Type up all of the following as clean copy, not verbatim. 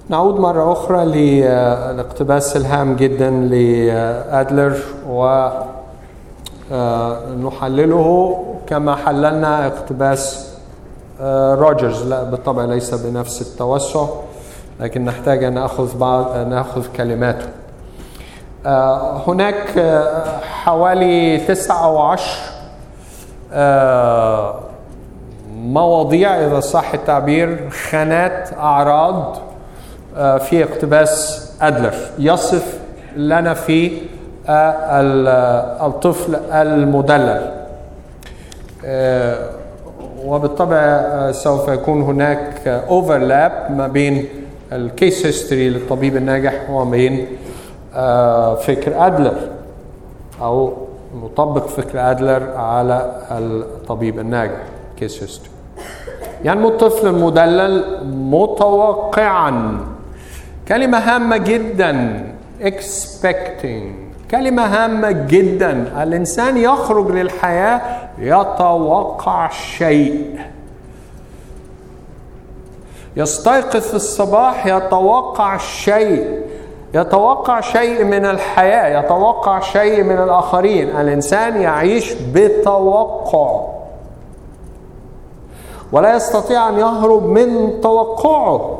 نعود مرة أخرى للاقتباس الهام جدا لأدلر ونحلله كما حللنا اقتباس روجرز، لا بالطبع ليس بنفس التوسع، لكن نحتاج أن نأخذ كلماته. هناك حوالي 9 أو 10 مواضيع إذا صح التعبير، خانات أعراض في اقتباس أدلر يصف لنا في الطفل المدلل. وبالطبع سوف يكون هناك اوفرلاب ما بين الكيس هيستوري للطبيب الناجح وما بين فكر أدلر، أو نطبق فكر أدلر على الطبيب الناجح كيس هيستوري. يعني الطفل المدلل متوقعا، كلمة هامة جدا، expecting، كلمة هامة جدا. الإنسان يخرج للحياة يتوقع شيء، يستيقظ في الصباح يتوقع شيء، يتوقع شيء من الحياة، يتوقع شيء من الآخرين. الإنسان يعيش بتوقع ولا يستطيع أن يهرب من توقعه.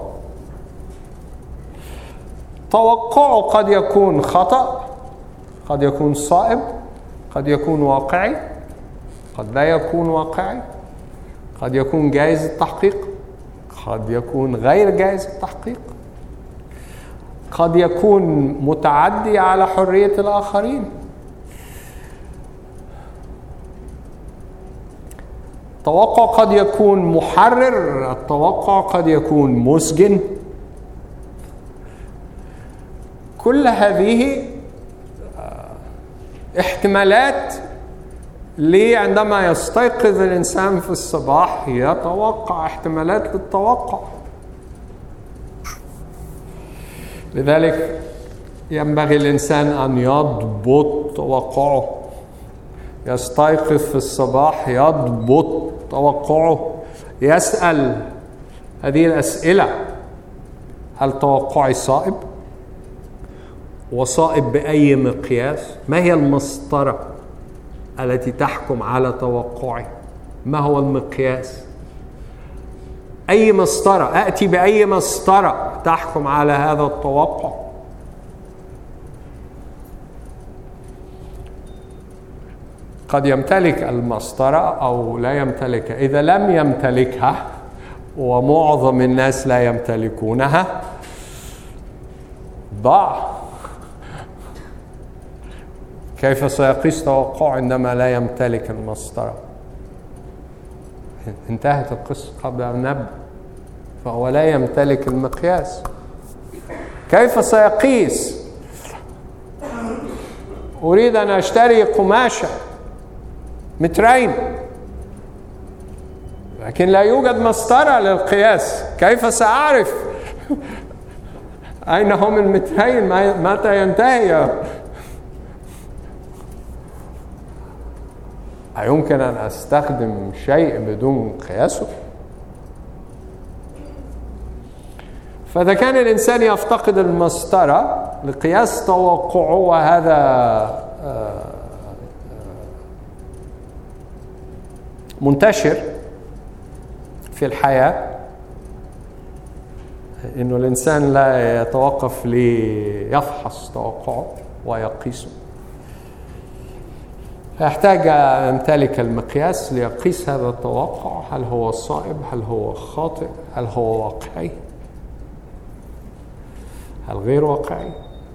توقعه قد يكون خطأ، قد يكون صائب، قد يكون واقعي، قد لا يكون واقعي، قد يكون جائز التحقيق، قد يكون غير جائز التحقيق، قد يكون متعدي على حرية الآخرين. التوقع قد يكون محرر، التوقع قد يكون مسجن. كل هذه احتمالات عندما يستيقظ الإنسان في الصباح يتوقع، احتمالات للتوقع. لذلك ينبغي الإنسان أن يضبط توقعه. يستيقظ في الصباح يضبط توقعه، يسأل هذه الأسئلة: هل توقعي صائب؟ وصائب بأي مقياس؟ ما هي المسطرة التي تحكم على توقعي؟ ما هو المقياس؟ أي مسطرة؟ أأتي بأي مسطرة تحكم على هذا التوقع؟ قد يمتلك المسطرة أو لا يمتلكها. إذا لم يمتلكها، ومعظم الناس لا يمتلكونها، ضاع. كيف سيقيس توقعه عندما لا يمتلك المسطرة؟ انتهت القصة قبل أن نبدأ. فهو لا يمتلك المقياس. كيف سيقيس؟ أريد أن أشتري قماشة 2 متر، لكن لا يوجد مسطرة للقياس. كيف سأعرف أين هم 2 متر؟ متى ينتهي؟ أيمكن أن أستخدم شيء بدون قياسه؟ فإذا كان الإنسان يفتقد المسطرة لقياس توقعه، وهذا منتشر في الحياة، إنه الإنسان لا يتوقف ليفحص توقعه ويقيسه، فيحتاج أن يمتلك المقياس ليقيس هذا التوقع. هل هو صائب؟ هل هو خاطئ؟ هل هو واقعي؟ هل غير واقعي؟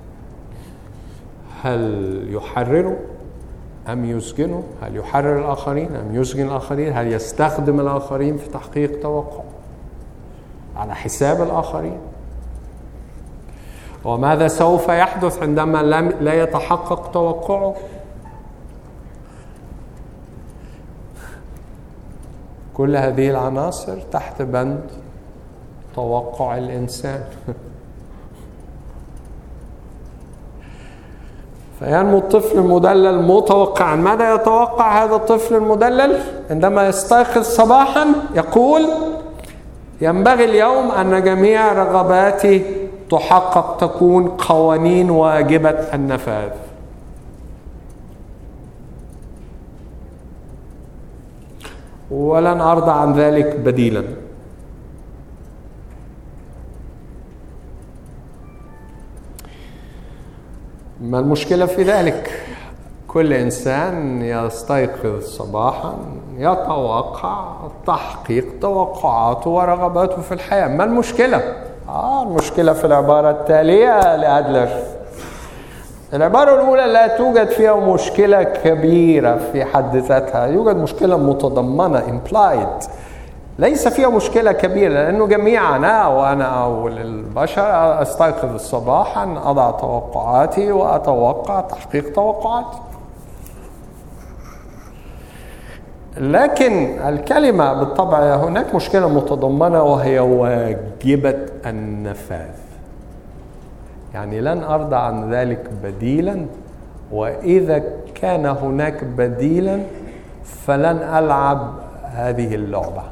هل يحرره أم يسجنه؟ هل يحرر الآخرين أم يسجن الآخرين؟ هل يستخدم الآخرين في تحقيق توقع على حساب الآخرين؟ وماذا سوف يحدث عندما لا يتحقق توقعه؟ كل هذه العناصر تحت بند توقع الإنسان. فينمو الطفل المدلل متوقعا. ماذا يتوقع هذا الطفل المدلل؟ عندما يستيقظ صباحا يقول: ينبغي اليوم أن جميع رغباتي تحقق تكون قوانين واجبة النفاذ. ولن أرضى عن ذلك بديلا. ما المشكلة في ذلك؟ كل إنسان يستيقظ صباحا يتوقع تحقيق توقعاته ورغباته في الحياة. ما المشكلة؟ المشكلة في العبارة التالية لأدلر. العبارة الأولى لا توجد فيها مشكلة كبيرة في حد ذاتها، يوجد مشكلة متضمنة implied، ليس فيها مشكلة كبيرة، لأنه جميعنا وأنا أول البشر أستيقظ صباحا أضع توقعاتي وأتوقع تحقيق توقعاتي. لكن الكلمة بالطبع هناك مشكلة متضمنة وهي واجبة النفاذ. يعني لن أرضى عن ذلك بديلا، وإذا كان هناك بديلا فلن ألعب هذه اللعبة.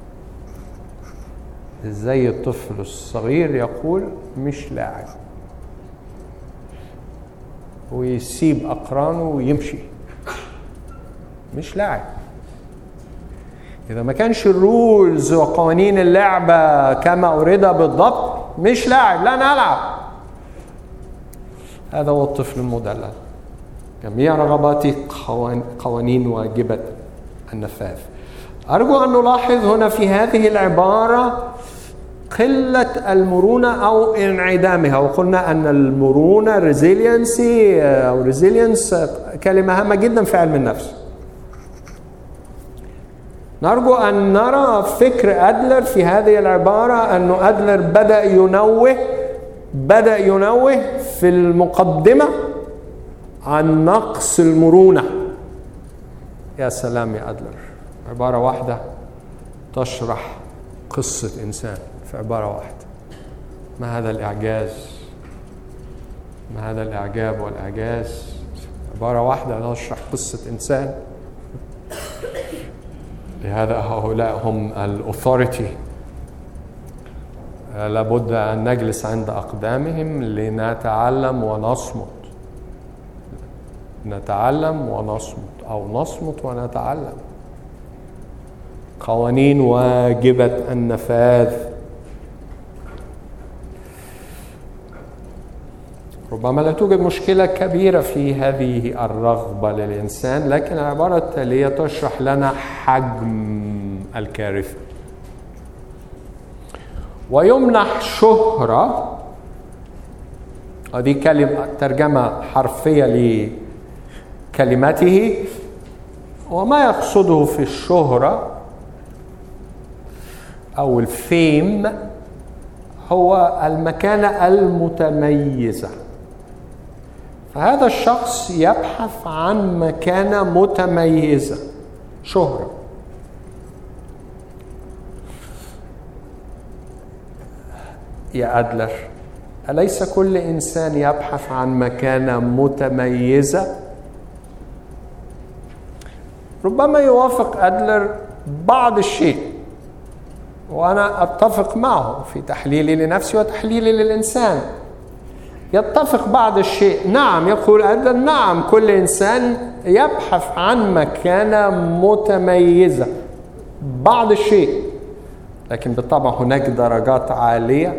زي الطفل الصغير يقول مش لاعب، ويسيب أقرانه ويمشي، مش لاعب. إذا ما كانش الرولز وقوانين اللعبة كما أريدها بالضبط مش لاعب، لن ألعب. هذا هو الطفل المدلل. جميع رغباتي قوانين واجبة النفاذ. أرجو أن نلاحظ هنا في هذه العبارة قلة المرونة أو انعدامها. وقلنا أن المرونة resiliency أو resilience كلمة هامة جدا في علم النفس. نرجو أن نرى فكر أدلر في هذه العبارة، أنه أدلر بدأ ينوه في المقدمة عن نقص المرونة. يا سلام يا أدلر، عبارة واحدة تشرح قصة إنسان في عبارة واحدة. ما هذا الإعجاز، ما هذا الإعجاب والإعجاز. عبارة واحدة تشرح قصة إنسان. لهذا هؤلاء هم الأوثوريتي. لابد أن نجلس عند أقدامهم لنتعلم ونصمت. نتعلم ونصمت، أو نصمت ونتعلم. قوانين واجبة النفاذ. ربما لا توجد مشكلة كبيرة في هذه الرغبة للإنسان، لكن العبارة التالية تشرح لنا حجم الكارثة. ويمنح شهرة، هذه كلمة ترجمة حرفية لكلمته. وما يقصده في الشهرة أو الفيم هو المكانة المتميزة. فهذا الشخص يبحث عن مكانة متميزة، شهرة. يا أدلر، أليس كل إنسان يبحث عن مكانة متميزة؟ ربما يوافق أدلر بعض الشيء، وأنا أتفق معه في تحليلي لنفسي وتحليلي للإنسان. يتفق بعض الشيء. نعم، يقول أدلر، نعم كل إنسان يبحث عن مكانة متميزة، بعض الشيء. لكن بالطبع هناك درجات عالية،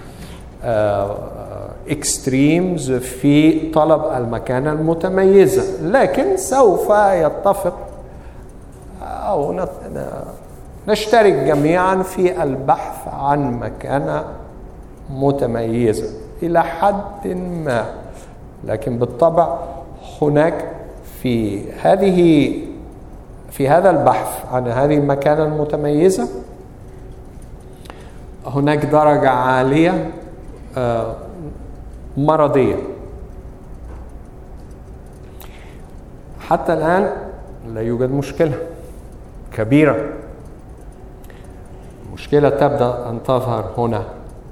اكستريمز في طلب المكانة المتميزة. لكن سوف يتفق أو نشترك جميعا في البحث عن مكانة متميزة إلى حد ما. لكن بالطبع هناك في هذا البحث عن هذه المكانة المتميزة هناك درجة عالية مرضية. حتى الآن لا يوجد مشكلة كبيرة. المشكلة تبدأ أن تظهر هنا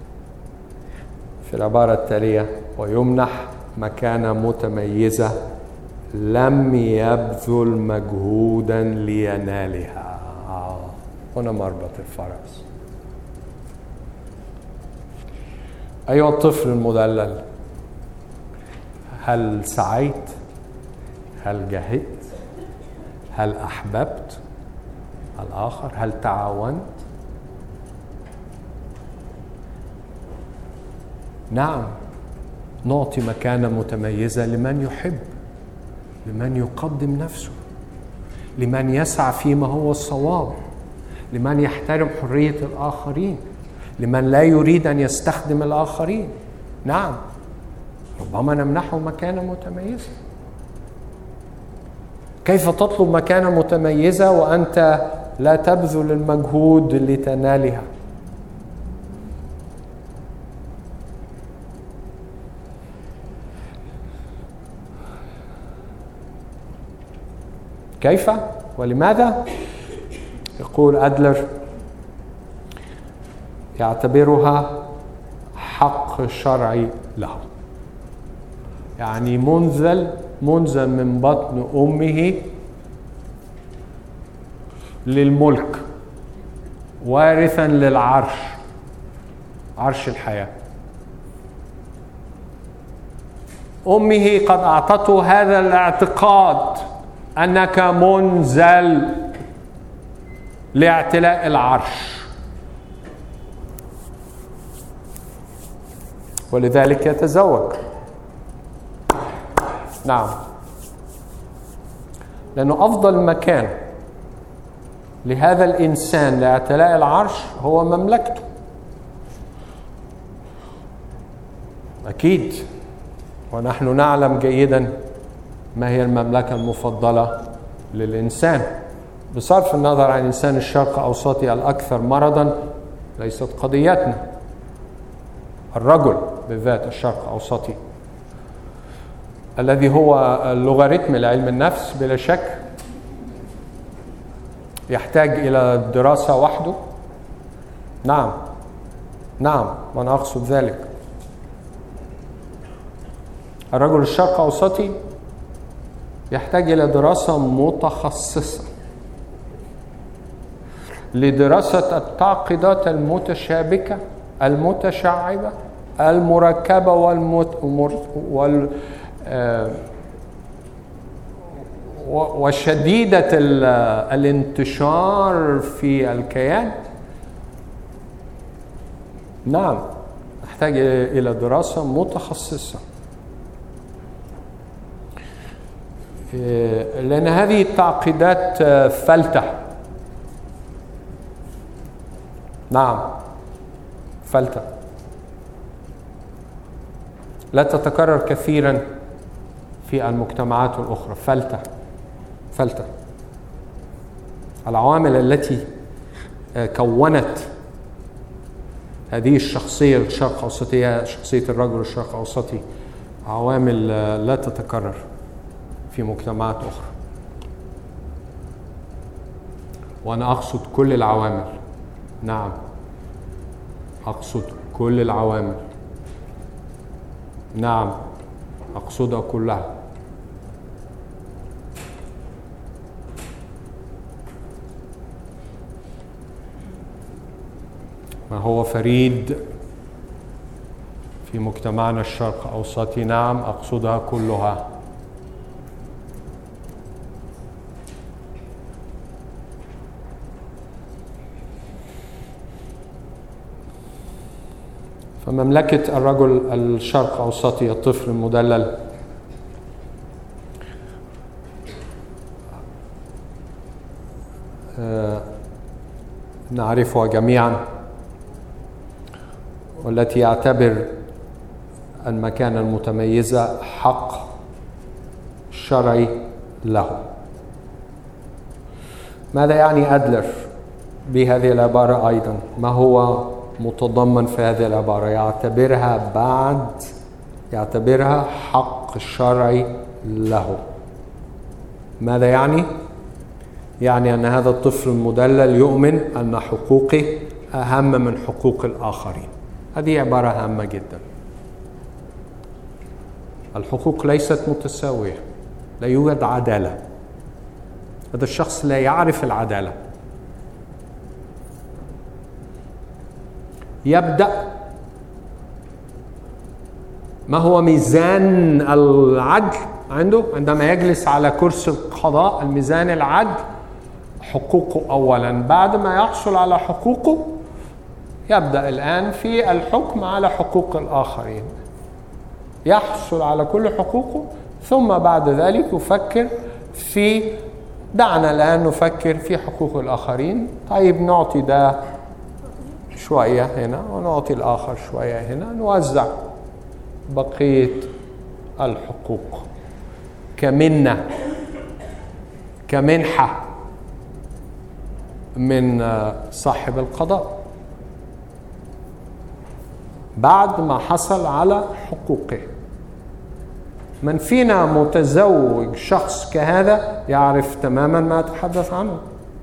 في العبارة التالية: ويمنح مكانة متميزة لم يبذل مجهودا لينالها. هنا مربط الفرس. أيها الطفل المدلل، هل سعيت؟ هل جاهدت؟ هل أحببت الآخر؟ هل تعاونت؟ نعم، نعطي مكانة متميزة لمن يحب، لمن يقدم نفسه، لمن يسعى فيما هو الصواب، لمن يحترم حرية الآخرين، لمن لا يريد أن يستخدم الآخرين. نعم، ربما نمنحه مكانة متميزة. كيف تطلب مكانة متميزة وأنت لا تبذل المجهود لتنالها؟ كيف ولماذا؟ يقول أدلر: يعتبرها حق شرعي له. يعني منزل من بطن أمه للملك، وارثا للعرش، عرش الحياة. أمه قد أعطته هذا الاعتقاد أنك منزل لاعتلاء العرش، ولذلك يتزوج. نعم، لأنه أفضل مكان لهذا الإنسان لاعتلاء العرش هو مملكته. أكيد، ونحن نعلم جيدا ما هي المملكة المفضلة للإنسان، بصرف النظر عن إنسان الشرق الأوسطي الأكثر مرضا. ليست قضيتنا. الرجل بالذات الشرق الأوسطي الذي هو اللوغاريتم لعلم النفس بلا شك يحتاج إلى دراسة وحده. نعم، وأنا أقصد ذلك. الرجل الشرق الأوسطي يحتاج إلى دراسة متخصصة لدراسة التعقيدات المتشابكة المتشعبة المركبة وشديدة الانتشار في الكيان. نعم، نحتاج إلى دراسة متخصصة، لأن هذه التعقيدات فلتة. نعم، فلتة لا تتكرر كثيرا في المجتمعات الأخرى. فلتة العوامل التي كونت هذه الشخصية الشرق أوسطية، شخصية الرجل الشرق أوسطي، عوامل لا تتكرر في مجتمعات أخرى. وأنا أقصد كل العوامل. نعم، أقصد كل العوامل. نعم، أقصدها كلها. ما هو فريد في مجتمعنا الشرق الأوسطي. نعم، أقصدها كلها. فمملكة الرجل الشرق الأوسطي الطفل المدلل نعرفها جميعا، والتي يعتبر المكانة المتميزة حق شرعي له. ماذا يعني أدلر بهذه العبارة أيضا؟ ما هو متضمن في هذه العبارة؟ يعتبرها حق شرعي له. ماذا يعني؟ يعني أن هذا الطفل المدلل يؤمن أن حقوقه أهم من حقوق الآخرين. هذه عبارة هامة جدا. الحقوق ليست متساوية، لا يوجد عدالة. هذا الشخص لا يعرف العدالة. يبدأ ما هو ميزان العدل عنده عندما يجلس على كرسي القضاء؟ الميزان العدل حقوقه أولا. بعد ما يحصل على حقوقه يبدأ الآن في الحكم على حقوق الآخرين. يحصل على كل حقوقه ثم بعد ذلك يفكر في، دعنا الآن نفكر في حقوق الآخرين. طيب نعطي ده شوية هنا ونعطي الآخر شوية هنا، نوزع بقية الحقوق كمنة كمنحة من صاحب القضاء بعد ما حصل على حقوقه. من فينا متزوج شخص كهذا يعرف تماما ما أتحدث عنه.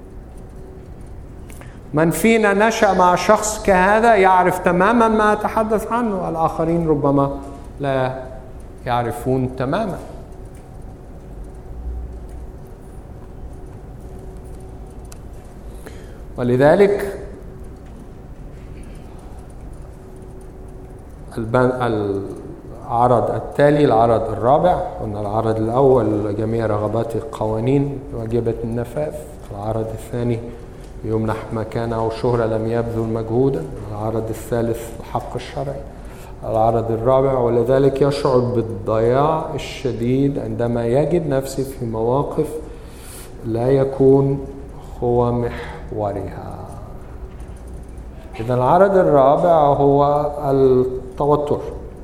من فينا نشأ مع شخص كهذا يعرف تماما ما أتحدث عنه. الآخرين ربما لا يعرفون تماما. ولذلك العرض التالي، العرض الرابع، قلنا العرض الأول جميع رغبات القوانين واجبة النفاذ، العرض الثاني يمنح مكانة أو شهرة لم يبذل مجهودا، العرض الثالث الحق الشرعي، العرض الرابع ولذلك يشعر بالضياع الشديد عندما يجد نفسه في مواقف لا يكون هو محورها. إذا العرض الرابع هو التوتر،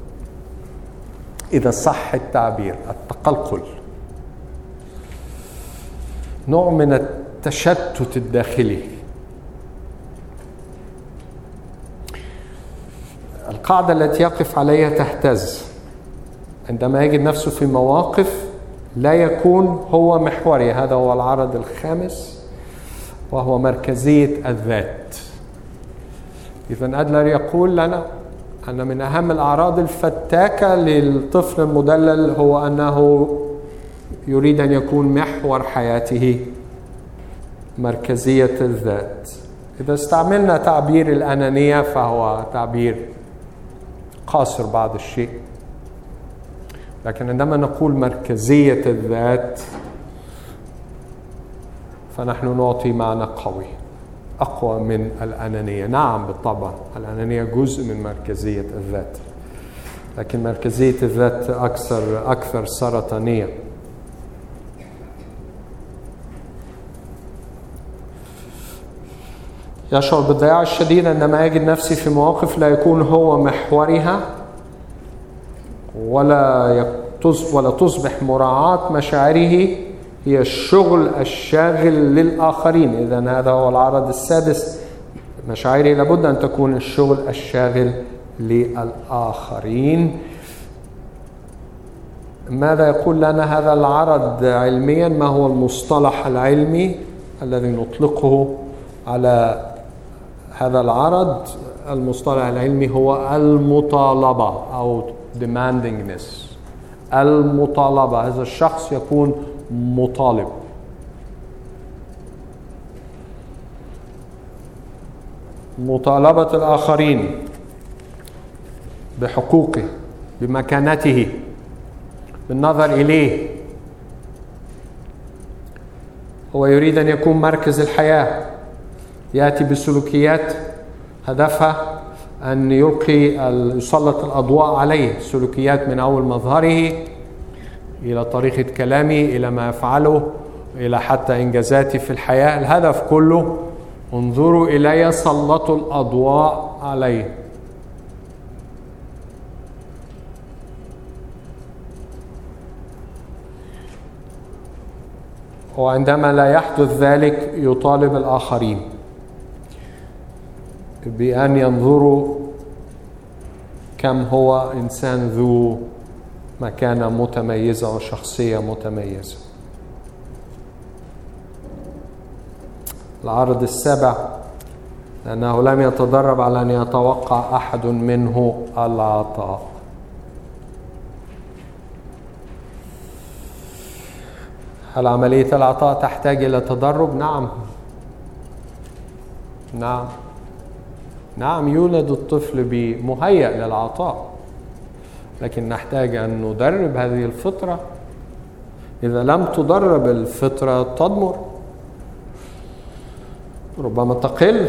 إذا صح التعبير التقلقل، نوع من التشتت الداخلي. القاعدة التي يقف عليها تهتز عندما يجد نفسه في مواقف لا يكون هو محوري. هذا هو العرض الخامس وهو مركزية الذات. إذن أدلر يقول لنا أن من أهم الأعراض الفتاكة للطفل المدلل هو أنه يريد أن يكون محور حياته مركزية الذات. إذا استعملنا تعبير الأنانية فهو تعبير قاصر بعض الشيء، لكن عندما نقول مركزية الذات فنحن نعطي معنى قوي أقوى من الأنانية. نعم بالطبع الأنانية جزء من مركزية الذات، لكن مركزية الذات أكثر سرطانية. يشعر بالضياع الشديد عندما يجد نفسه في مواقف لا يكون هو محورها، ولا تصبح مراعاة مشاعره هي الشغل الشاغل للآخرين. إذن هذا هو العرض السادس، مشاعره لابد أن تكون الشغل الشاغل للآخرين. ماذا يقول لنا هذا العرض علميا؟ ما هو المصطلح العلمي الذي نطلقه على هذا العرض؟ المصطلح العلمي هو المطالبة أو demandingness. المطالبة، هذا الشخص يكون مطالب. مطالبة الآخرين بحقوقه، بمكانته، بالنظر إليه. هو يريد أن يكون مركز الحياة، يأتي بسلوكيات هدفها أن يسلط الأضواء عليه، سلوكيات من أول مظهره إلى طريقة كلامه إلى ما يفعله إلى حتى إنجازاته في الحياة. الهدف كله انظروا إلي سلطوا الأضواء عليه. وعندما لا يحدث ذلك يطالب الآخرين بأن ينظروا كم هو إنسان ذو مكانة متميزة وشخصية متميزة. العرض السابع، لأنه لم يتدرب على أن يتوقع أحد منه العطاء. هل عملية العطاء تحتاج إلى تدرب؟ نعم يولد الطفل مهيأ للعطاء. لكن نحتاج أن ندرب هذه الفطرة. إذا لم تدرب الفطرة تضمر، ربما تقل.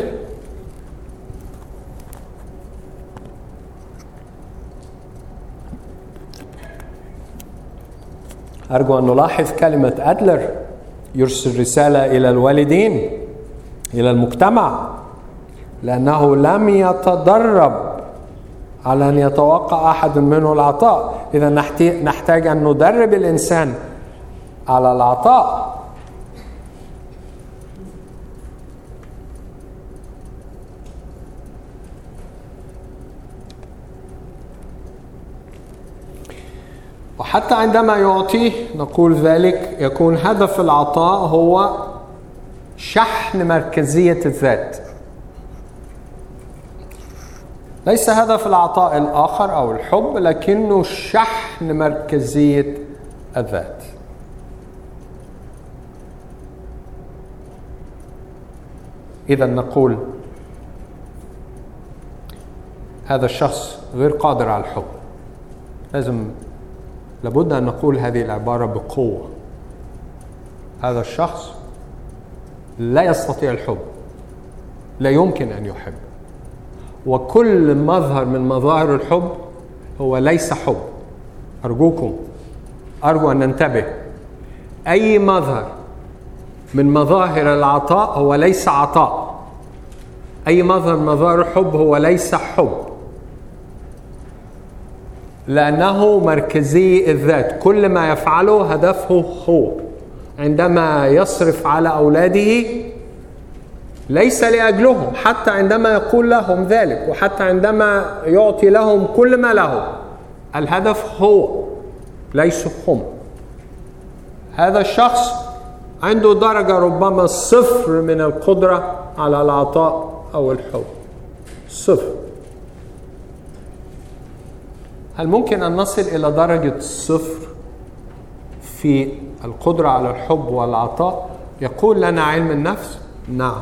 أرجو أن نلاحظ كلمة أدلر يرسل رسالة إلى الوالدين، إلى المجتمع، لأنه لم يتدرب على أن يتوقع أحد منه العطاء. إذا نحتاج أن ندرب الإنسان على العطاء. وحتى عندما يعطيه نقول ذلك يكون هدف العطاء هو شحن مركزية الذات، ليس هدف العطاء الآخر أو الحب، لكنه شحن مركزية الذات. إذا نقول هذا الشخص غير قادر على الحب، لابد أن نقول هذه العبارة بقوة. هذا الشخص لا يستطيع الحب، لا يمكن أن يحب. وكل مظهر من مظاهر الحب هو ليس حب. أرجو أن ننتبه. أي مظهر من مظاهر العطاء هو ليس عطاء. أي مظهر من مظاهر الحب هو ليس حب، لأنه مركزي الذات. كل ما يفعله هدفه هو. عندما يصرف على أولاده ليس لأجلهم، حتى عندما يقول لهم ذلك، وحتى عندما يعطي لهم كل ما له، الهدف هو ليس هم. هذا الشخص عنده درجة ربما 0 من القدرة على العطاء أو الحب، 0. هل ممكن أن نصل إلى درجة 0 في القدرة على الحب والعطاء؟ يقول لنا علم النفس نعم،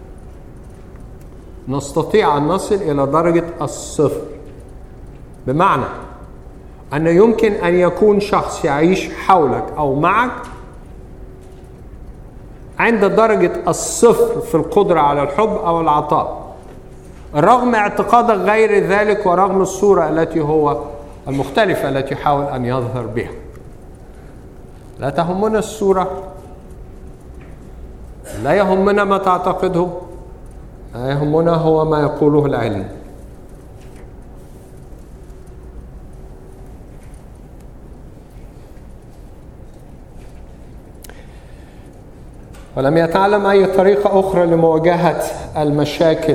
نستطيع أن نصل إلى درجة 0. بمعنى أن يمكن أن يكون شخص يعيش حولك أو معك عند درجة 0 في القدرة على الحب أو العطاء، رغم اعتقادك غير ذلك ورغم الصورة التي هو المختلفة التي يحاول أن يظهر بها. لا تهمنا الصورة، لا يهمنا ما تعتقده، لا يهمنا هو ما يقوله العلم. ولم يتعلم أي طريقة أخرى لمواجهة المشاكل.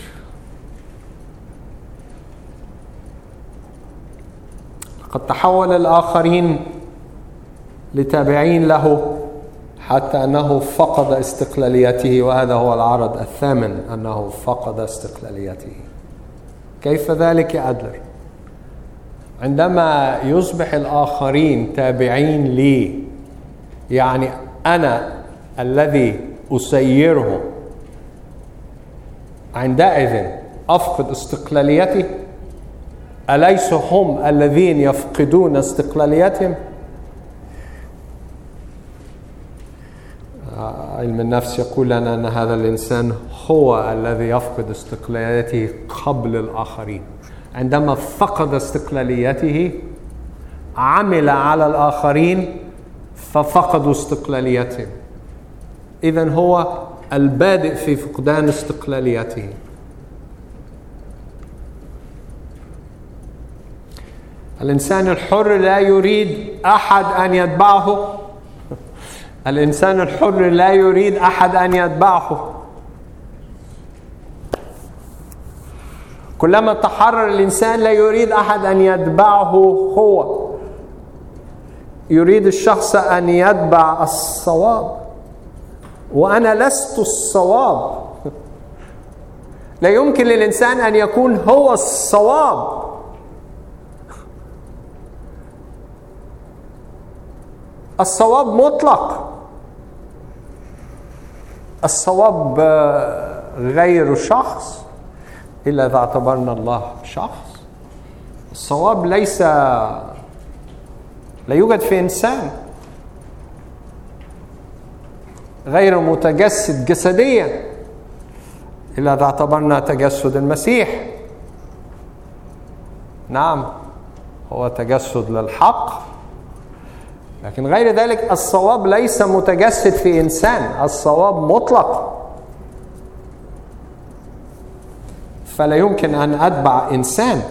قد تحول الآخرين لتابعين له حتى أنه فقد استقلاليته، وهذا هو العرض الثامن، أنه فقد استقلاليته. كيف ذلك يا أدلر؟ عندما يصبح الآخرين تابعين لي، يعني أنا الذي أسيرهم، عندئذ أفقد استقلاليتي. أليس هم الذين يفقدون استقلاليتهم؟ علم النفس يقول لنا أن هذا الإنسان هو الذي يفقد استقلاليته قبل الآخرين. عندما فقد استقلاليته عمل على الآخرين ففقدوا استقلاليتهم. إذن هو البادئ في فقدان استقلاليته. الإنسان الحر لا يريد أحد أن يتبعه. الإنسان الحر لا يريد أحد أن يتبعه. كلما تحرر الإنسان لا يريد أحد أن يتبعه هو. يريد الشخص أن يتبع الصواب، وأنا لست الصواب. لا يمكن للإنسان أن يكون هو الصواب. الصواب مطلق. الصواب غير شخص إلا إذا اعتبرنا الله شخص. الصواب لا يوجد في إنسان غير متجسد جسديا إلا إذا اعتبرنا تجسد المسيح. نعم هو تجسد للحق، لكن غير ذلك الصواب ليس متجسد في إنسان، الصواب مطلق. فلا يمكن أن أتبع إنسان.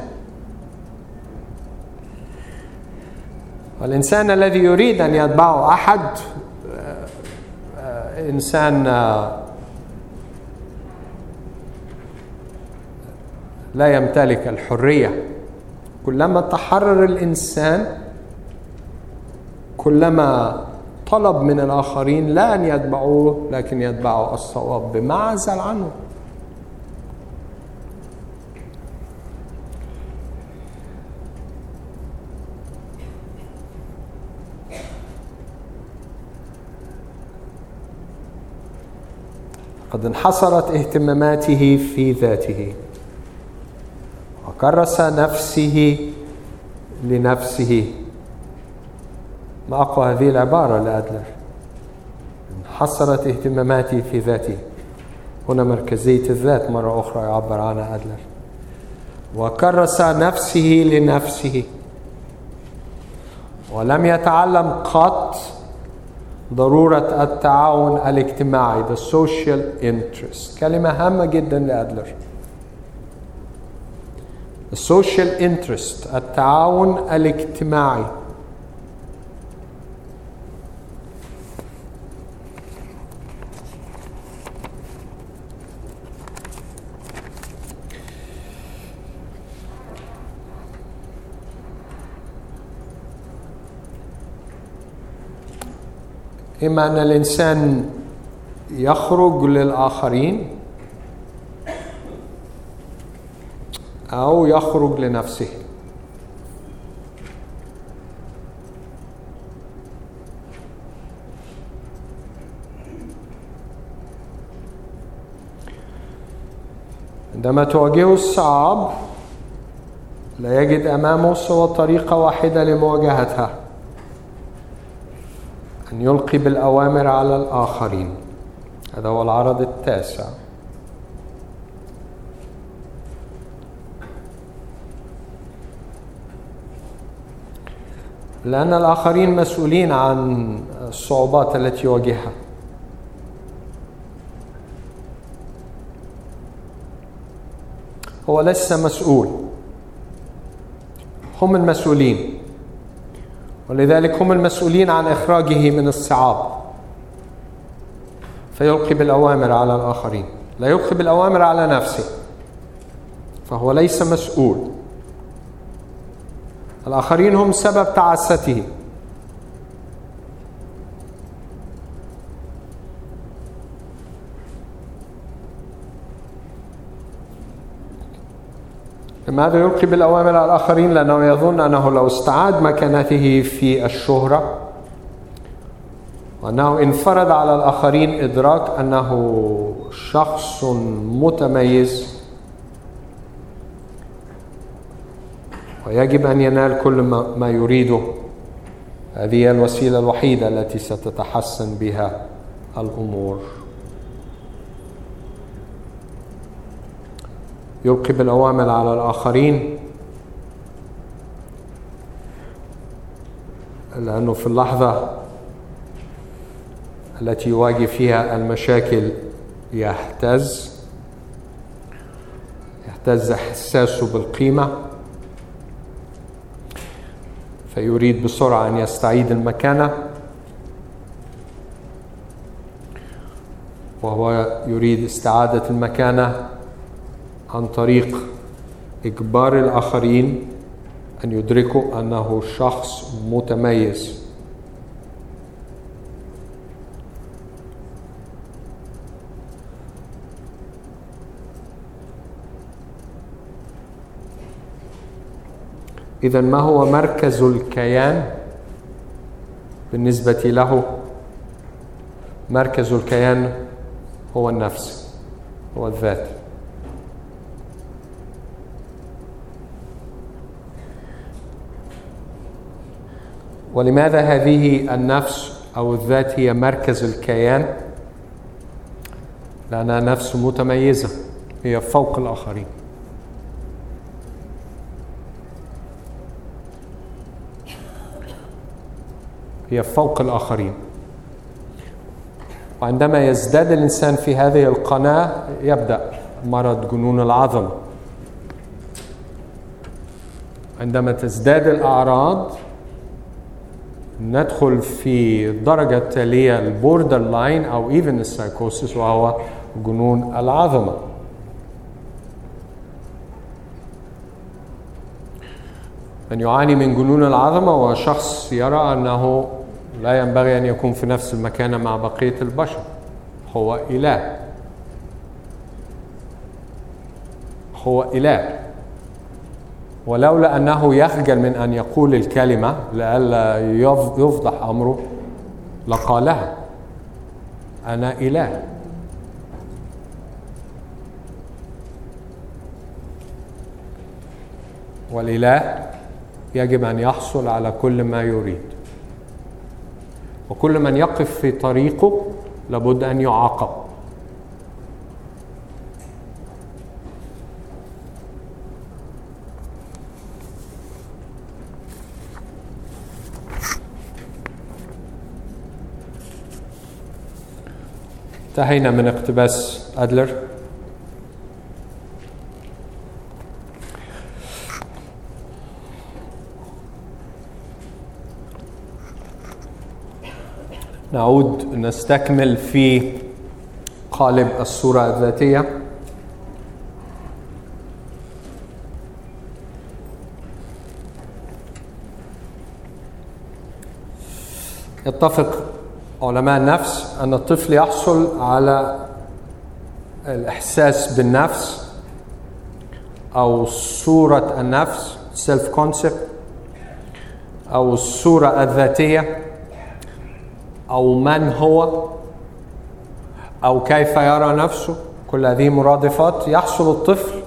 والإنسان الذي يريد أن يتبعه أحد إنسان لا يمتلك الحرية. كلما تحرر الإنسان كلما طلب من الآخرين لا أن يتبعوه لكن يتبعوا الصواب بمعزل عنه. قد انحصرت اهتماماته في ذاته وكرس نفسه لنفسه. ما أقوى هذه العبارة لأدلر، انحصرت اهتماماته في ذاته. هنا مركزية الذات مرة أخرى يعبر عنها أدلر. وكرس نفسه لنفسه ولم يتعلم قط ضرورة التعاون الاجتماعي، the social interest. كلمة هامة جدا لأدلر. the social interest، التعاون الاجتماعي. إما أن الإنسان يخرج للآخرين أو يخرج لنفسه. عندما تواجهه الصعاب لا يجد أمامه سوى طريقة واحدة لمواجهتها، أن يلقي بالأوامر على الآخرين. هذا هو العرض التاسع. لأن الآخرين مسؤولين عن الصعوبات التي يواجهها. هو ليس مسؤول، هم المسؤولين، ولذلك هم المسؤولين عن إخراجه من الصعاب. فيلقي بالأوامر على الآخرين، لا يلقي بالأوامر على نفسه، فهو ليس مسؤول. الآخرين هم سبب تعاسته. لماذا يلقي بالأوامر على الآخرين؟ لأنه يظن أنه لو استعاد مكانته في الشهرة وأنه انفرد على الآخرين إدراك أنه شخص متميز ويجب أن ينال كل ما يريده، هذه الوسيلة الوحيدة التي ستتحسن بها الأمور. يلقي بالأوامر على الآخرين لأنه في اللحظة التي يواجه فيها المشاكل يهتز إحساسه بالقيمة، فيريد بسرعة أن يستعيد المكانة، وهو يريد استعادة المكانة عن طريق إجبار الآخرين أن يدركوا أنه شخص متميز. إذن ما هو مركز الكيان بالنسبة له؟ مركز الكيان هو النفس، هو الذات. ولماذا هذه النفس أو الذات هي مركز الكيان؟ لأنها نفس متميزة، هي فوق الآخرين. هي فوق الآخرين. وعندما يزداد الإنسان في هذه القناة يبدأ مرض جنون العظمة. عندما تزداد الأعراض ندخل في الدرجة التالية البوردر لاين أو إيفن السايكوسيس، وهو جنون العظمة. من يعاني من جنون العظمة هو شخص يرى أنه لا ينبغي أن يكون في نفس المكان مع بقية البشر، هو إله، هو إله، ولولا أنه يخجل من أن يقول الكلمة لئلا يفضح أمره لقالها: أنا إله. والإله يجب أن يحصل على كل ما يريد، وكل من يقف في طريقه لابد أن يعاقب. انتهينا من اقتباس أدلر. نعود نستكمل في قالب الصورة الذاتية. يتفق علماء النفس أن الطفل يحصل على الإحساس بالنفس أو صورة النفس self concept أو الصورة الذاتية أو من هو أو كيف يرى نفسه. كل هذه مرادفات يحصل الطفل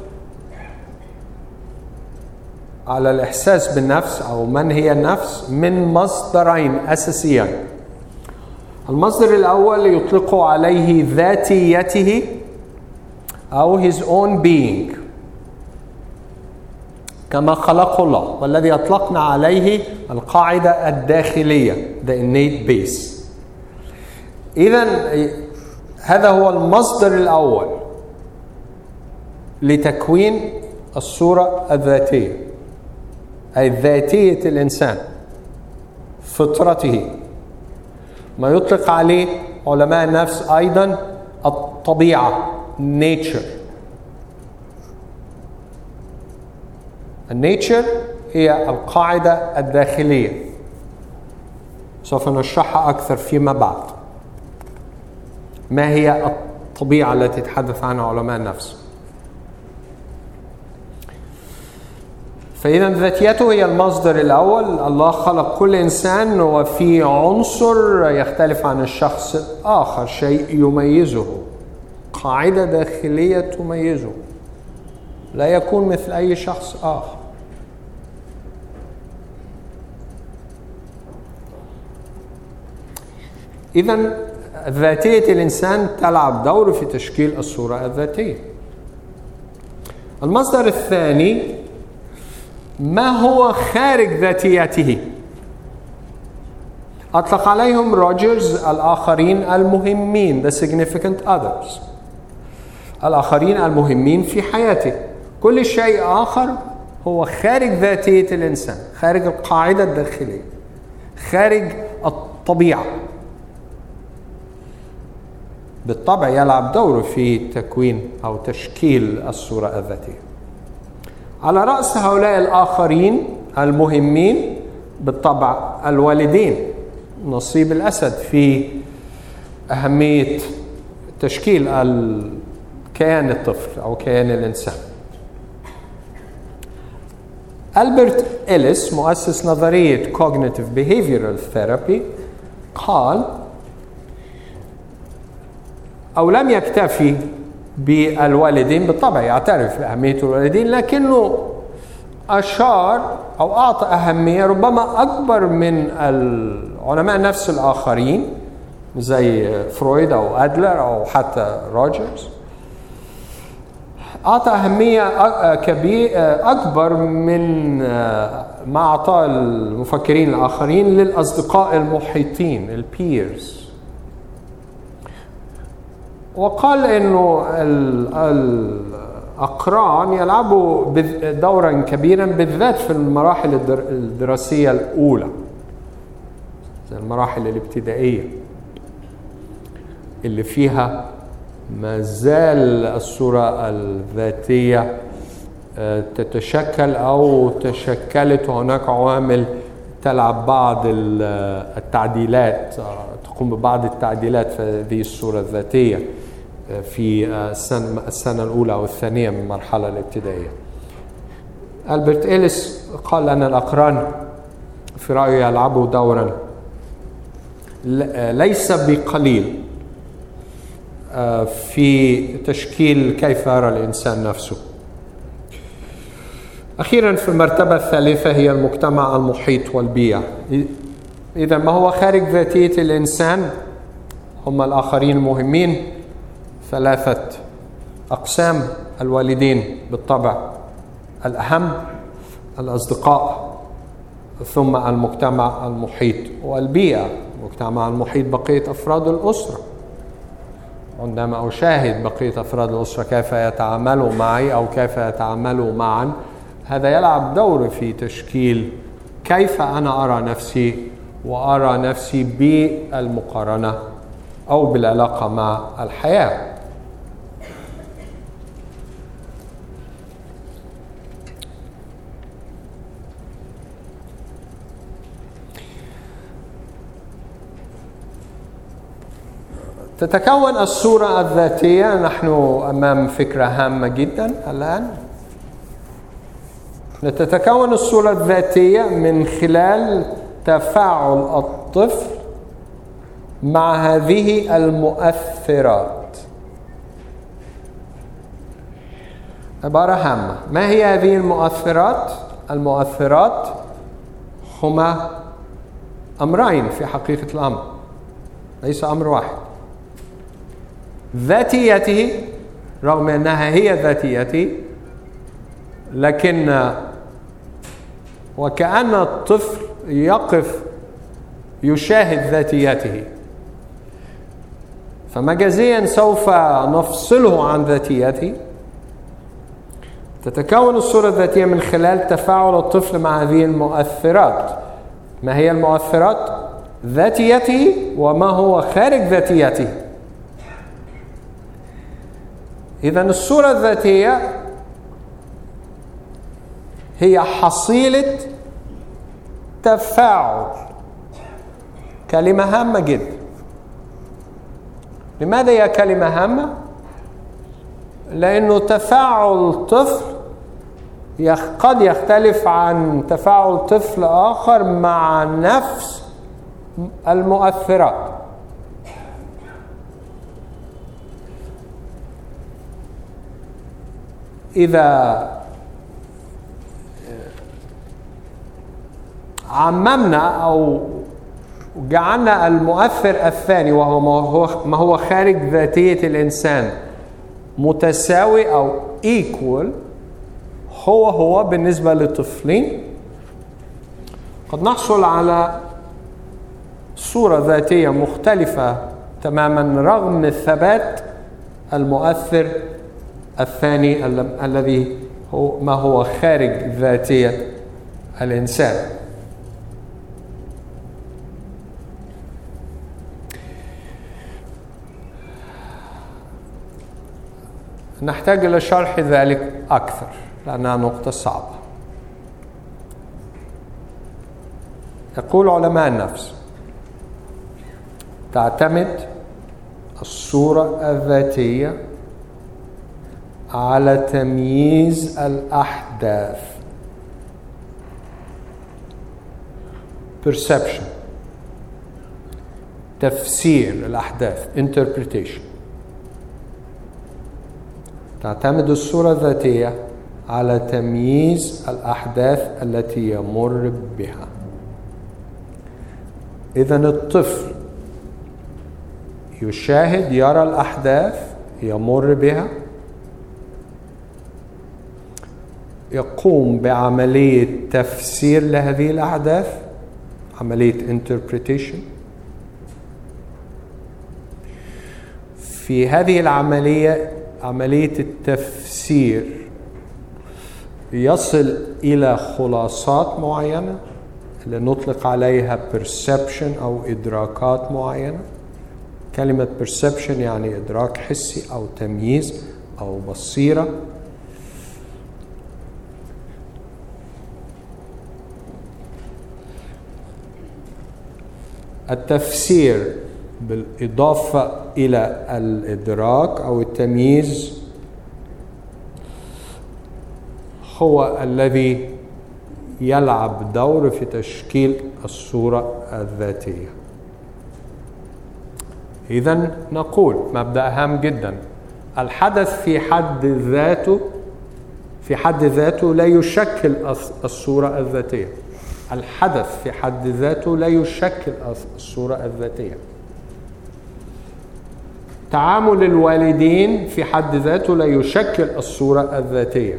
على الإحساس بالنفس أو من هي النفس من مصدرين أساسيين. المصدر الأول يطلق عليه ذاتيته أو his own being كما خلقه الله، والذي أطلقنا عليه القاعدة الداخلية the innate base. إذن هذا هو المصدر الأول لتكوين الصورة الذاتية، أي ذاتية الإنسان، فطرته، ما يطلق عليه علماء النفس أيضا الطبيعة nature. النيتشر هي القاعدة الداخلية، سوف نشرحها أكثر فيما بعد. ما هي الطبيعة التي يتحدث عنها علماء النفس؟ فإذا ذاتيته هي المصدر الأول. الله خلق كل إنسان وفي عنصر يختلف عن الشخص الآخر، شيء يميزه، قاعدة داخلية تميزه، لا يكون مثل أي شخص آخر. إذن ذاتية الإنسان تلعب دور في تشكيل الصورة الذاتية. المصدر الثاني ما هو خارج ذاتيته، أطلق عليهم روجرز الآخرين المهمين the significant others، الآخرين المهمين في حياته. كل شيء آخر هو خارج ذاتية الإنسان، خارج القاعدة الداخلية، خارج الطبيعة. بالطبع يلعب دور في تكوين أو تشكيل الصورة الذاتية. على رأس هؤلاء الآخرين المهمين بالطبع الوالدين، نصيب الأسد في أهمية تشكيل كيان الطفل أو كيان الإنسان. ألبرت إليس مؤسس نظرية Cognitive Behavioral Therapy قال أو لم يكتفي بالوالدين، بالطبع يعترف بأهمية الوالدين، لكنه أشار أو أعطى أهمية ربما أكبر من العلماء نفس الآخرين زي فرويد أو أدلر أو حتى روجرز. أعطى أهمية أكبر من ما أعطاه المفكرين الآخرين للأصدقاء المحيطين البيرز، وقال إنه الأقران يلعبوا دورا كبيرا بالذات في المراحل الدراسية الأولى زي المراحل الابتدائية اللي فيها ما زال الصورة الذاتية تتشكل أو تشكلت، وهناك عوامل تلعب بعض التعديلات، تقوم ببعض التعديلات في هذه الصورة الذاتية في السنة الأولى أو الثانية من المرحلة الابتدائية. ألبرت إليس قال أن الأقران في رأيه يلعبوا دورا ليس بقليل في تشكيل كيف يرى الإنسان نفسه. أخيرا في المرتبة الثالثة هي المجتمع المحيط والبيئة. إذا ما هو خارج ذاتية الإنسان هم الآخرين المهمين، ثلاثة أقسام: الوالدين بالطبع الأهم، الأصدقاء، ثم المجتمع المحيط والبيئة. المجتمع المحيط بقية أفراد الأسرة، عندما أشاهد بقية أفراد الأسرة كيف يتعاملوا معي أو كيف يتعاملوا معا، هذا يلعب دور في تشكيل كيف أنا أرى نفسي وأرى نفسي بالمقارنة أو بالعلاقة مع الحياة. تتكون الصورة الذاتية، نحن أمام فكرة هامة جدا الآن. تتكون الصورة الذاتية من خلال تفاعل الطفل مع هذه المؤثرات. عبارة هامة. ما هي هذه المؤثرات؟ المؤثرات هما أمرين في حقيقة الأمر، ليس أمر واحد. ذاتيته، رغم أنها هي ذاتيتي، لكن وكأن الطفل يقف يشاهد ذاتيته، فمجازيا سوف نفصله عن ذاتيته. تتكون الصورة الذاتية من خلال تفاعل الطفل مع هذه المؤثرات. ما هي المؤثرات؟ ذاتيته وما هو خارج ذاتيته. إذن الصورة الذاتية هي حصيلة تفاعل، كلمة هامة جدا. لماذا هي كلمة هامة؟ لأنه تفاعل طفل قد يختلف عن تفاعل طفل آخر مع نفس المؤثرات. إذا عممنا أو جعلنا المؤثر الثاني وهو ما هو خارج ذاتية الإنسان متساوي أو equal، هو بالنسبة للطفلين، قد نحصل على صورة ذاتية مختلفة تماما رغم ثبات المؤثر الثاني الذي هو ما هو خارج ذاتية الإنسان. نحتاج إلى شرح ذلك أكثر لأنها نقطة صعبة. يقول علماء النفس: تعتمد الصورة الذاتية على تمييز الأحداث perception، تفسير الأحداث interpretation. تعتمد الصورة الذاتية على تمييز الأحداث التي يمر بها. إذن الطفل يشاهد، يرى الأحداث، يمر بها، يقوم بعملية تفسير لهذه الأحداث، عملية interpretation. في هذه العملية، عملية التفسير، يصل إلى خلاصات معينة اللي نطلق عليها perception أو إدراكات معينة. كلمة perception يعني إدراك حسي أو تمييز أو بصيرة. التفسير بالإضافة إلى الإدراك أو التمييز هو الذي يلعب دور في تشكيل الصورة الذاتية. إذن نقول مبدأ هام جدا: الحدث في حد ذاته لا يشكل الصورة الذاتية. الحدث في حد ذاته لا يشكل الصورة الذاتية. تعامل الوالدين في حد ذاته لا يشكل الصورة الذاتية.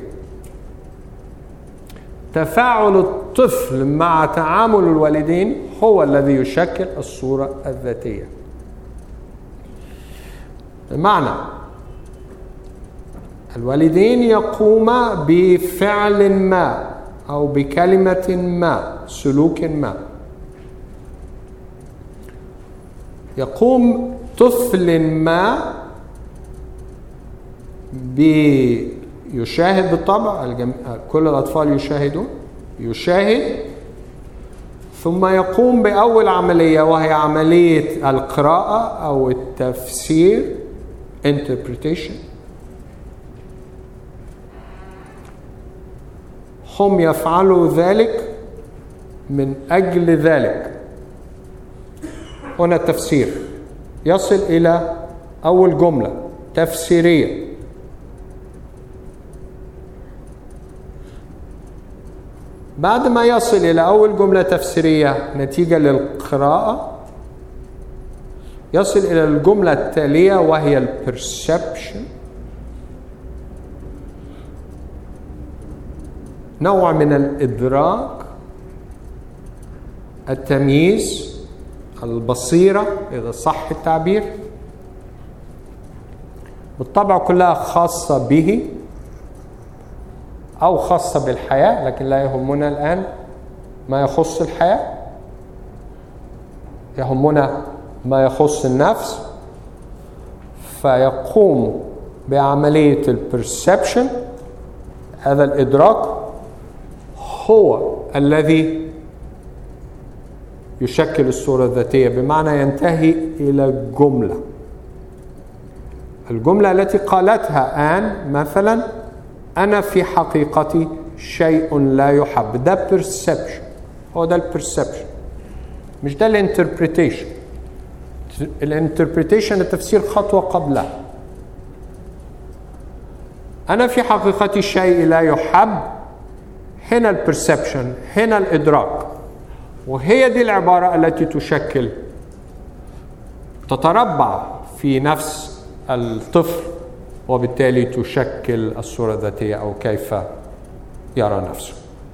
تفاعل الطفل مع تعامل الوالدين هو الذي يشكل الصورة الذاتية. بمعنى الوالدين يقوما بفعل ما أو بكلمة ما، سلوك ما. يقوم طفل ما يشاهد بالطبع، كل الأطفال يشاهدون، يشاهد، ثم يقوم بأول عملية وهي عملية القراءة أو التفسير interpretation. هم يفعلوا ذلك من أجل ذلك. هنا التفسير يصل إلى أول جملة تفسيرية. بعد ما يصل إلى أول جملة تفسيرية نتيجة للقراءة، يصل إلى الجملة التالية وهي البرسبشن، نوع من الإدراك، التمييز، البصيرة إذا صح التعبير، بالطبع كلها خاصة به أو خاصة بالحياة، لكن لا يهمنا الآن ما يخص الحياة، يهمنا ما يخص النفس. فيقوم بعملية البرسبشن، هذا الإدراك هو الذي يشكل الصورة الذاتية، بمعنى ينتهي إلى الجملة التي قالتها آن مثلا: أنا في حقيقتي شيء لا يحب. ده perception، هو ده البرسبشن، مش ده الانتربريتيشن. الانتربريتيشن التفسير خطوة قبلها. أنا في حقيقتي شيء لا يحب، هنا البرسبشن، هنا الإدراك، وهي دي العبارة التي تتربع في نفس الطفل، وبالتالي تشكل الصورة الذاتية أو كيف يرى نفسه.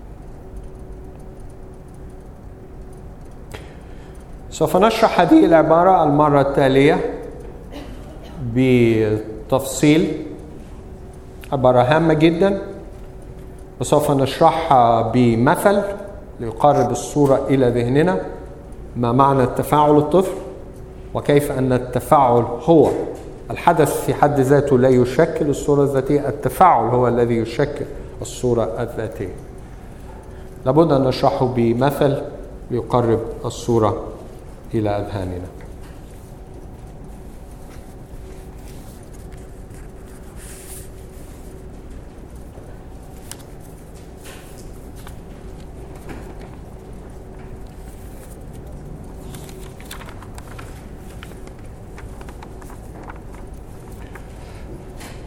سوف نشرح هذه العبارة المرة التالية بتفصيل. عبارة هامة جدا، وسوف نشرحها بمثل ليقرب الصورة إلى ذهننا، ما معنى التفاعل الطفل، وكيف أن التفاعل هو الحدث في حد ذاته لا يشكل الصورة الذاتية، التفاعل هو الذي يشكل الصورة الذاتية. لابد أن نشرحه بمثل ليقرب الصورة إلى أذهاننا.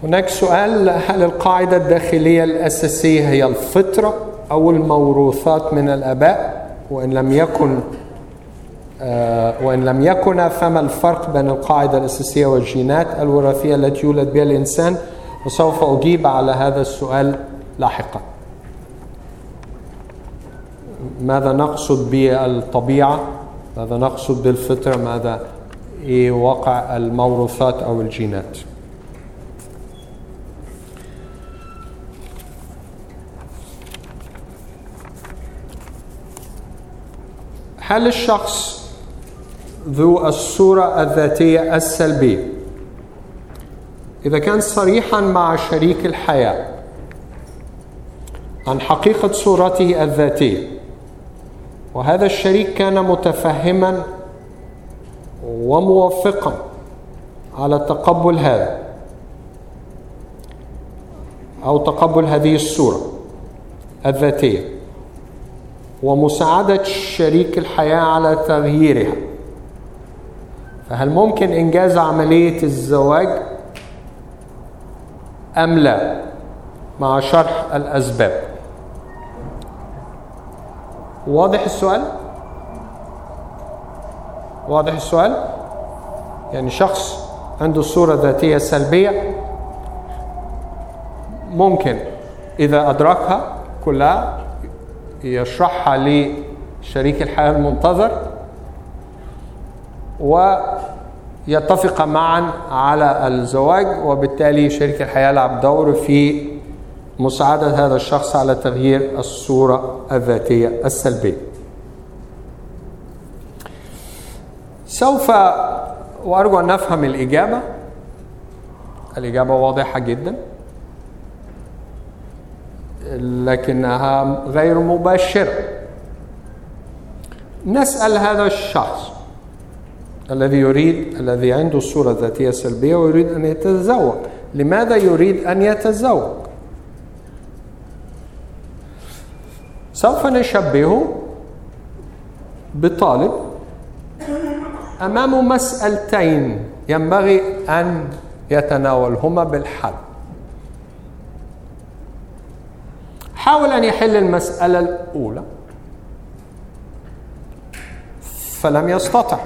هناك سؤال: هل القاعدة الداخلية الأساسية هي الفطرة أو الموروثات من الآباء؟ وإن لم يكن فما الفرق بين القاعدة الأساسية والجينات الوراثية التي يولد بها الإنسان؟ وسوف أجيب على هذا السؤال لاحقا. ماذا نقصد بالطبيعة؟ ماذا نقصد بالفطرة؟ ماذا واقع الموروثات أو الجينات؟ هل الشخص ذو الصورة الذاتية السلبية إذا كان صريحا مع شريك الحياة عن حقيقة صورته الذاتية، وهذا الشريك كان متفهما وموافقا على تقبل هذا أو تقبل هذه الصورة الذاتية ومساعدة شريك الحياة على تغييرها، فهل ممكن إنجاز عملية الزواج أم لا؟ مع شرح الأسباب. واضح السؤال؟ واضح السؤال؟ يعني شخص عنده صورة ذاتية سلبية ممكن إذا أدركها كلها يشرحها لشريك الحياة المنتظر ويتفق معا على الزواج، وبالتالي شريك الحياة يلعب دور في مساعدة هذا الشخص على تغيير الصورة الذاتية السلبية. سوف وأرجو أن نفهم الإجابة. الإجابة واضحة جدا لكنها غير مباشرة. نسأل هذا الشخص الذي عنده صورة ذاتية سلبية ويريد أن يتزوج، لماذا يريد أن يتزوج؟ سوف نشبهه بطالب أمامه مسألتين ينبغي أن يتناولهما بالحل. حاول أن يحل المسألة الأولى فلم يستطع،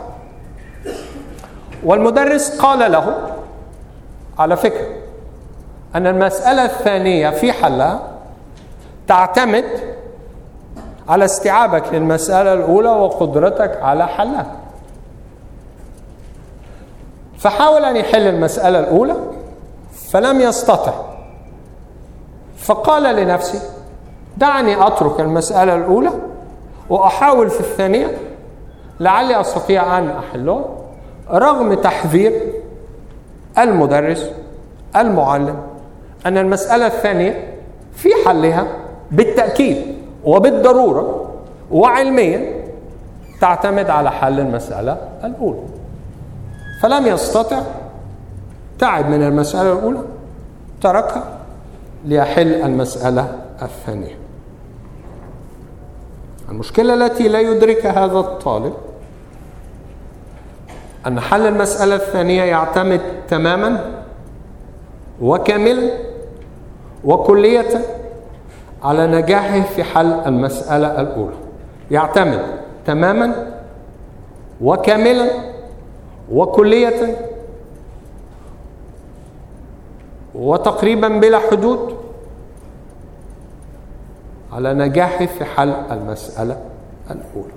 والمدرس قال له على فكرة أن المسألة الثانية في حلها تعتمد على استيعابك للمسألة الأولى وقدرتك على حلها. فحاول أن يحل المسألة الأولى فلم يستطع، فقال لنفسه دعني أترك المسألة الأولى وأحاول في الثانية لعلي أستطيع أن أحلها، رغم تحذير المدرس المعلم أن المسألة الثانية في حلها بالتأكيد وبالضرورة وعلميا تعتمد على حل المسألة الأولى. فلم يستطع، تعب من المسألة الأولى، تركها ليحل المسألة الثانية. المشكلة التي لا يدركها هذا الطالب أن حل المسألة الثانية يعتمد تماما وكاملا وكلية على نجاحه في حل المسألة الأولى. يعتمد تماما وكاملا وكلية وتقريبا بلا حدود على نجاحه في حل المسألة الأولى.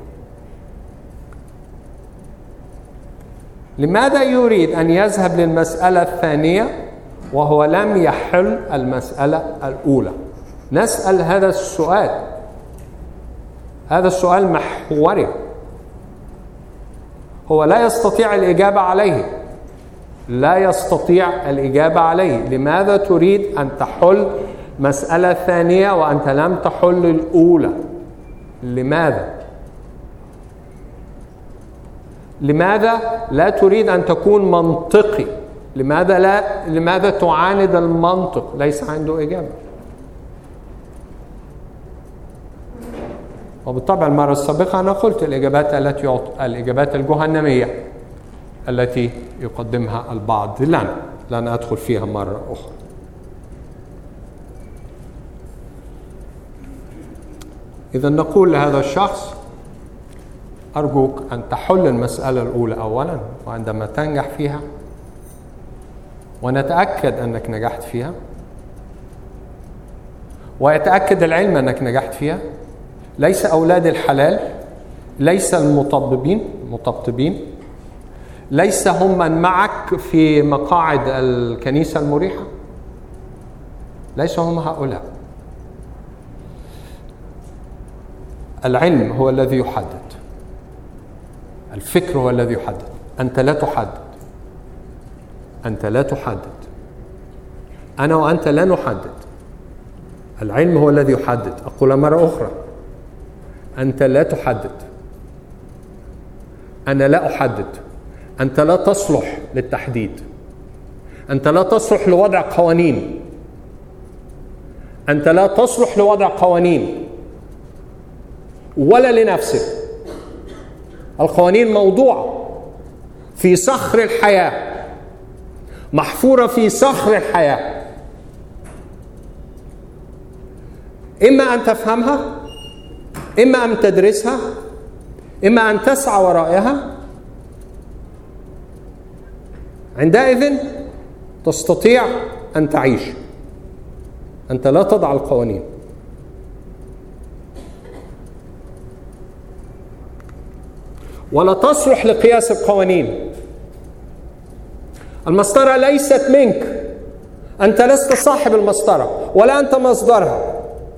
لماذا يريد أن يذهب للمسألة الثانية وهو لم يحل المسألة الأولى؟ نسأل هذا السؤال. هذا السؤال محوري، هو لا يستطيع الإجابة عليه. لا يستطيع الإجابة عليه. لماذا تريد أن تحل مسألة ثانية وأنت لم تحل الأولى؟ لماذا؟ لماذا لا تريد أن تكون منطقي؟ لماذا تعاند المنطق؟ ليس عنده إجابة. وبالطبع المرة السابقة أنا قلت الإجابات الجهنمية التي يقدمها البعض لن أدخل فيها مرة أخرى. إذا نقول لهذا الشخص: أرجوك أن تحل المسألة الأولى أولا، وعندما تنجح فيها ونتأكد أنك نجحت فيها ويتأكد العلم أنك نجحت فيها، ليس أولاد الحلال، ليس المطبطبين، ليس هم من معك في مقاعد الكنيسة المريحة، ليس هم هؤلاء. العلم هو الذي يحدد، الفكر هو الذي يحدد. أنت لا تحدد، أنت لا تحدد، أنا وأنت لا نحدد، العلم هو الذي يحدد. أقول مرة أخرى: أنت لا تحدد، أنا لا أحدد، أنت لا تصلح للتحديد، أنت لا تصلح لوضع قوانين، أنت لا تصلح لوضع قوانين ولا لنفسك. القوانين موضوعة في صخر الحياة، محفورة في صخر الحياة، إما أن تفهمها، إما أن تدرسها، إما أن تسعى ورائها. عندئذ تستطيع أن تعيش. أنت لا تضع القوانين. ولا تصلح لقياس القوانين. المسطرة ليست منك، أنت لست صاحب المسطرة ولا أنت مصدرها.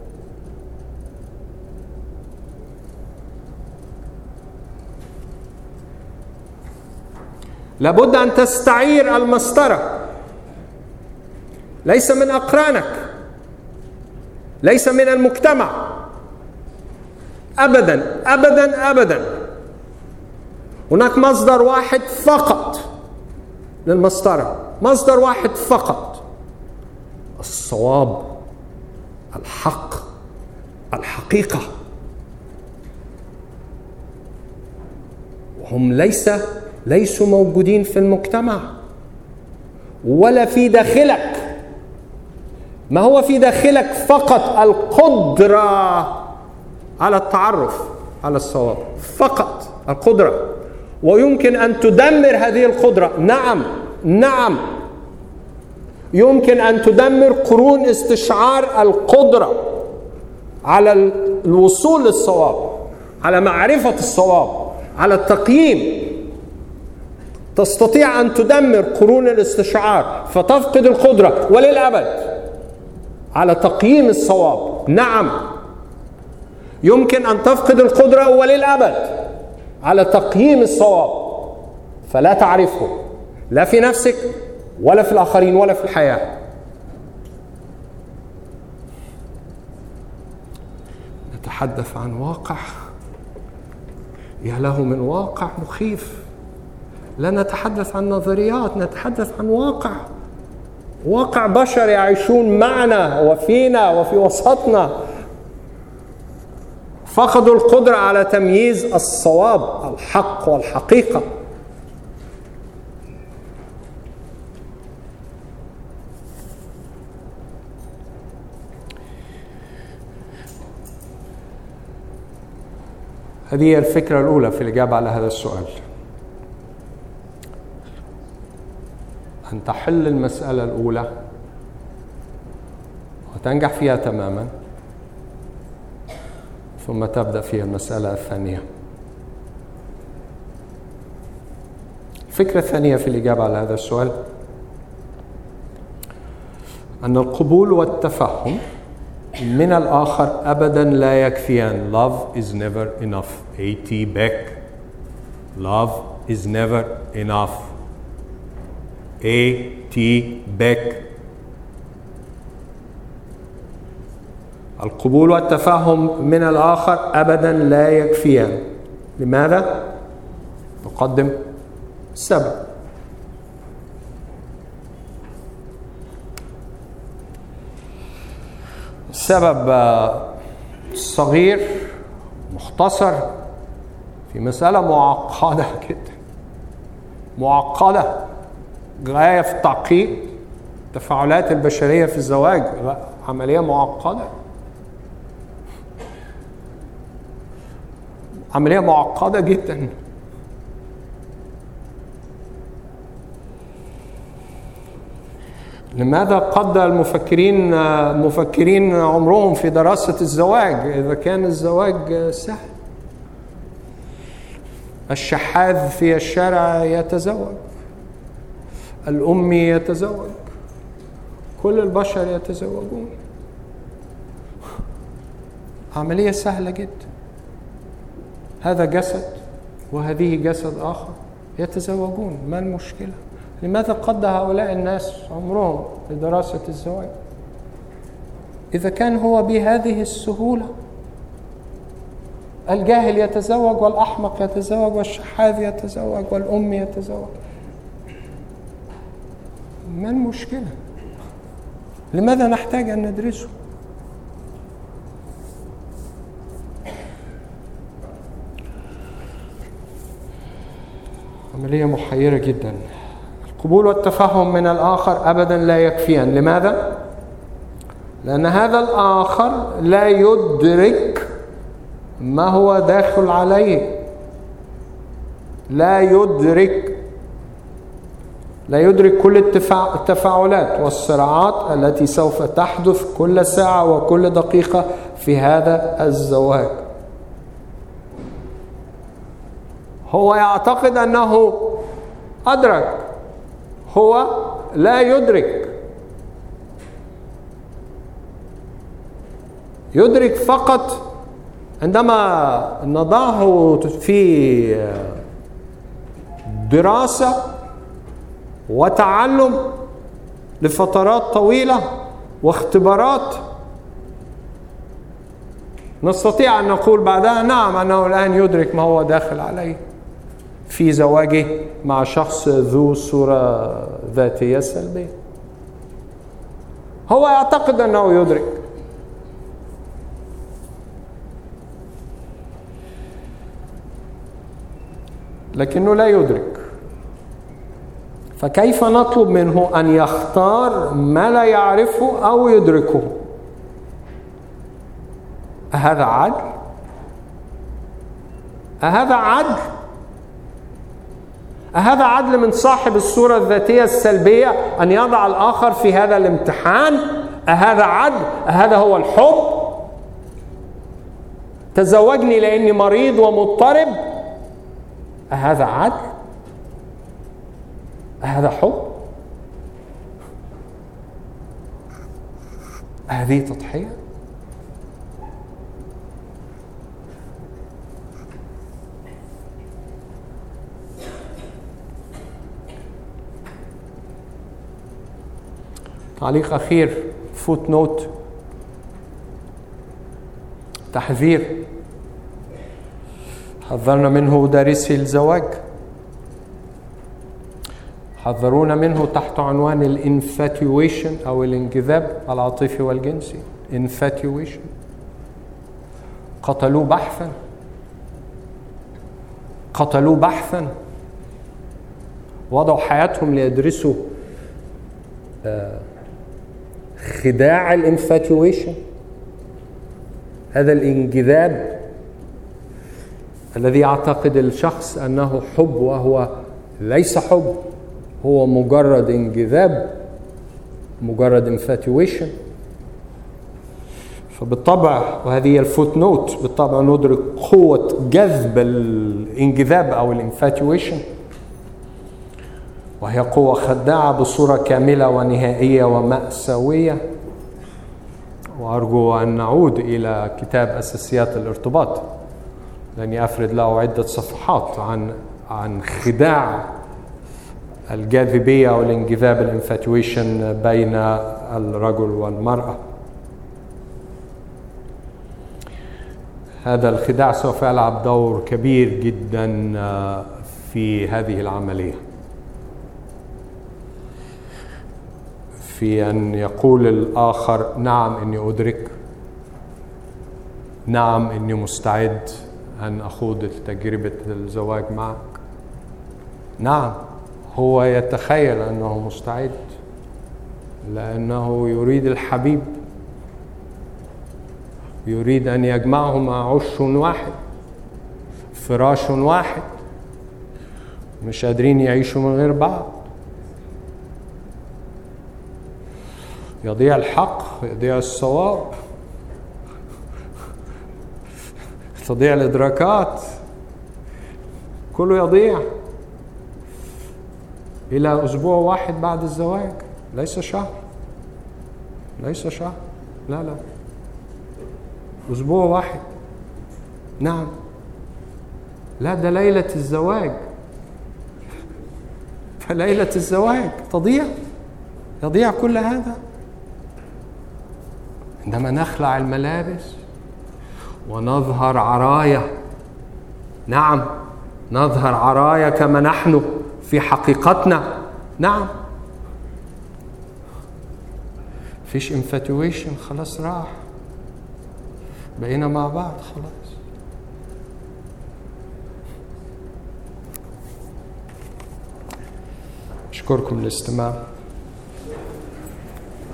لابد أن تستعير المسطرة، ليس من أقرانك، ليس من المجتمع، أبدا أبدا أبدا. هناك مصدر واحد فقط للمسطرة، مصدر واحد فقط: الصواب، الحق، الحقيقة. وهم ليسوا موجودين في المجتمع ولا في داخلك. ما هو في داخلك فقط القدرة على التعرف على الصواب، فقط القدرة. ويمكن أن تدمر هذه القدرة. نعم يمكن أن تدمر قرون استشعار القدرة على الوصول للصواب، على معرفة الصواب، على التقييم. تستطيع أن تدمر قرون الاستشعار فتفقد القدرة وللأبد على تقييم الصواب. نعم يمكن أن تفقد القدرة وللأبد على تقييم الصواب، فلا تعرفه لا في نفسك ولا في الآخرين ولا في الحياة. نتحدث عن واقع، يا له من واقع مخيف. لا نتحدث عن نظريات، نتحدث عن واقع بشر يعيشون معنا وفينا وفي وسطنا، فقدوا القدرة على تمييز الصواب، الحق والحقيقة. هذه هي الفكرة الأولى في الإجابة على هذا السؤال. أن تحل المسألة الأولى وتنجح فيها تماما، ثم تبدأ فيها المسألة الثانية. الفكرة الثانية في الإجابة على هذا السؤال أن القبول والتفهم من الآخر أبدا لا يكفيان. Love is never enough. A.T. Beck. Love is never enough. A.T. Beck. القبول والتفهم من الآخر أبدا لا يكفيان. لماذا؟ نقدم السبب. السبب صغير مختصر في مسألة معقدة جدا، معقدة غاية في التعقيد. التفاعلات البشرية في الزواج عملية معقدة. عملية معقدة جدا. لماذا قضى المفكرين عمرهم في دراسة الزواج إذا كان الزواج سهل؟ الشحاذ في الشارع يتزوج، الأمي يتزوج، كل البشر يتزوجون. عملية سهلة جدا. هذا جسد وهذه جسد آخر يتزوجون، ما المشكلة؟ لماذا قضى هؤلاء الناس عمرهم لدراسة الزواج إذا كان هو بهذه السهولة؟ الجاهل يتزوج والأحمق يتزوج والشحاذ يتزوج والأم يتزوج، ما المشكلة؟ لماذا نحتاج أن ندرسه؟ عملية محيرة جدا. القبول والتفهم من الآخر أبدا لا يكفيان. لماذا؟ لأن هذا الآخر لا يدرك ما هو داخل عليه، لا يدرك كل التفاعلات والصراعات التي سوف تحدث كل ساعة وكل دقيقة في هذا الزواج. هو يعتقد أنه أدرك، هو لا يدرك فقط عندما نضعه في دراسة وتعلم لفترات طويلة واختبارات، نستطيع أن نقول بعدها نعم أنه الآن يدرك ما هو داخل عليه في زواجه مع شخص ذو صورة ذاتية سلبية. هو يعتقد أنه يدرك، لكنه لا يدرك. فكيف نطلب منه أن يختار ما لا يعرفه أو يدركه؟ أهذا عدل؟ أهذا عدل؟ أهذا عدل من صاحب الصورة الذاتية السلبية أن يضع الآخر في هذا الامتحان؟ أهذا عدل؟ أهذا هو الحب؟ تزوجني لأني مريض ومضطرب؟ أهذا عدل؟ أهذا حب؟ هذه تضحية؟ تعليق أخير، فوت نوت، تحذير حذرنا منه دارسي الزواج، حذرونا منه تحت عنوان الانفاتيويشن أو الانجذاب العاطفي والجنسي. انفاتيويشن، قتلوه بحثا، وضعوا حياتهم ليدرسوا خداع الانفاتيويشن، هذا الانجذاب الذي يعتقد الشخص أنه حب وهو ليس حب، هو مجرد انجذاب، مجرد انفاتيويشن. فبالطبع، وهذه الفوت نوت، بالطبع ندرك قوة جذب الانجذاب أو الانفاتيويشن، وهي قوة خداعة بصورة كاملة ونهائية ومأساوية. وأرجو أن نعود إلى كتاب أساسيات الارتباط، لأني أفرد له عدة صفحات عن خداع الجاذبية والانجذاب الانفاتيويشن بين الرجل والمرأة. هذا الخداع سوف يلعب دور كبير جدا في هذه العملية، في أن يقول الآخر نعم إني أدرك، نعم إني مستعد أن أخوض تجربة الزواج معك. نعم، هو يتخيل أنه مستعد لأنه يريد الحبيب، يريد أن يجمعهما عش واحد، فراش واحد، مش قادرين يعيشوا من غير بعض. يضيع الحق، يضيع الصواب، تضيع الإدراكات، كله يضيع إلى أسبوع واحد بعد الزواج، ليس شهر، ليس شهر، لا لا، أسبوع واحد. نعم، لا، ده ليلة الزواج، فليلة الزواج تضيع، يضيع كل هذا. عندما نخلع الملابس ونظهر عرايا، نعم، نظهر عرايا كما نحن في حقيقتنا، نعم، فيش infatuation، خلاص راح، بقينا مع بعض خلاص. أشكركم للاستماع.